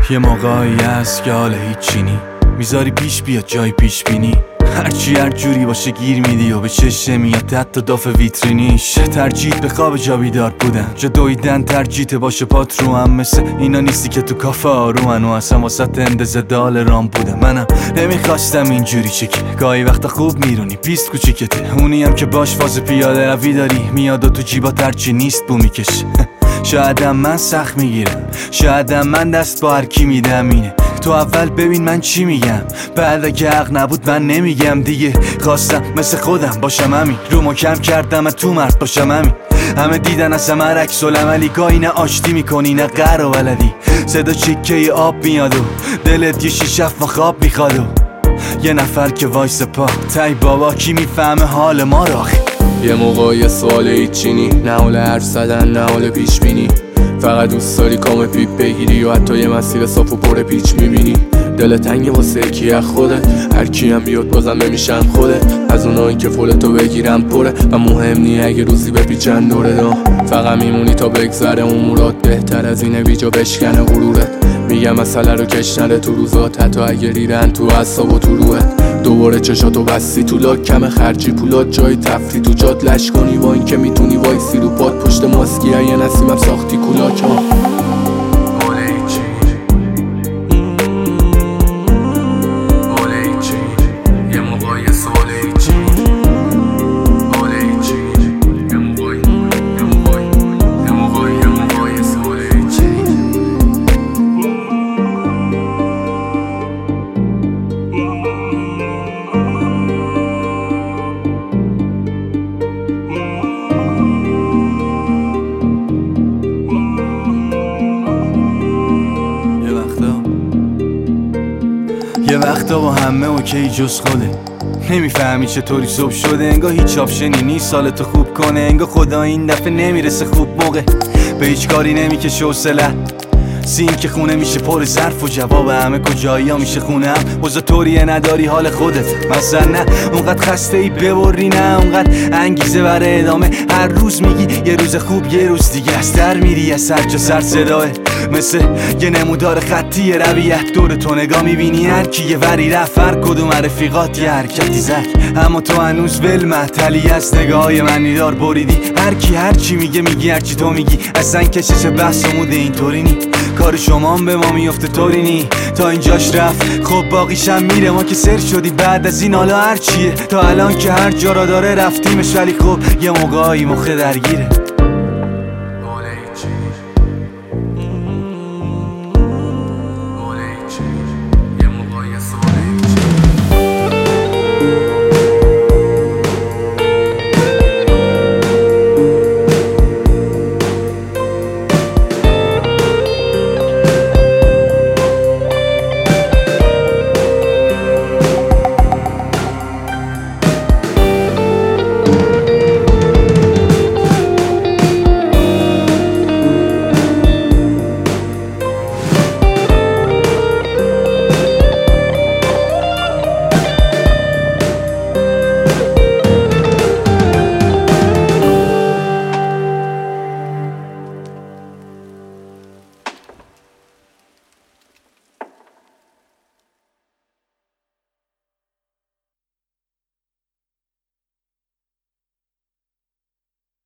یه موقعی هست که حال هیچی نی، میذاری پیش بیاد جای پیش بینی، هرچی هر جوری باشه گیر میدی و به چشم میاد حتی داف ویترینیش. ترجیح به خواب جا بیدار بودن، جا دویدن ترجیح باشه پات رو هم، مثل اینا نیستی که تو کافه آرومن و اصلا واسط اندازه دال رام بودم. منم نمیخواستم اینجوری چکه، گاهی وقتا خوب میرونی پیست کوچیکته، اونی هم که باش فاز پیاده روی داری میاد و تو جیبا ترچی نیست بو میکشه. شایدم من سخت میگیرم، شایدم من دست با هر کی میدم، اینه تو اول ببین من چی میگم، بعد اگه حق نبود من نمیگم دیگه. خواستم مثل خودم باشم همین، رو محکم کردم تو مرد باشم همین. همه دیدن از همه عکس العملی، گاهی نه آشتی میکنی نه قهر و ولدی، صدا چکه آب میاد و دلت یه شیشف و خواب میخواد و یه نفر که وایس پا تای بابا کی میفهمه حال ما را. یه موقع یه سوال هیچینی، نه حال حرف زدن نه حال پیش بینی، فقط دوست داری کام پیپ بگیری و حتی یه مسیر صاف و پر پیچ میبینی. دل تنگ واسه کی از خودت، هر کی هم بیاد بازم نمیشن خودت، از اونایی که فولتو بگیرن پره و مهم نی اگه روزی بپیچن دوره دا. فقط میمونی تا بگذره امورات، بهتر از اینه بیجا بشکنه غرورت. میگم مسئله رو کش نره تو روزات، حتی اگه ریدن تو اعصاب و تو روحت. دوباره چشاتو بستی تو لاک، کم خرجی پولات جای تفری تو جات لش کنی، با این که میتونی وایسی رو پاد پشت ماسکی یه نسیمم ساختی کولاک ها. یه وقتا با همه اوکی جز خوده، نمیفهمی چطوری صبح شده، انگاه هیچ آپشنی نیست سالتو خوب کنه، انگاه خدا این دفعه نمیرسه خوب موقع، به هیچ کاری نمیکشه حوصله‌ت، سین که خونه میشه پر ظرف و جواب همه کجایی ها میشه خونه هم، واسه طوریه نداری حال خودت مثلا، نه اونقدر خسته ای ببری، نه اونقدر انگیزه برای ادامه، هر روز میگی یه روز خوب یه روز دیگه از در میری، از سر جا سر صداه مثل یه نمودار خطی رویت، دور تو نگاه میبینی هر کی یه وری رفت، هر کدوم رفیقات یه حرکتی زد، اما تو هنوز ول محتلی از نگاهای منی دار بریدی، هر کی هر چی میگه میگی، هر چی تو میگی اصلا کشش بحث موده اینطوری نی، کار شما هم به ما میفته طوری نی، تا اینجاش رفت خب باقیشم میره، ما که سر شدی بعد از این حالا هر چیه، تا الان که هر جا را داره رفتیمش، ولی خب یه موقعی مخه درگیره.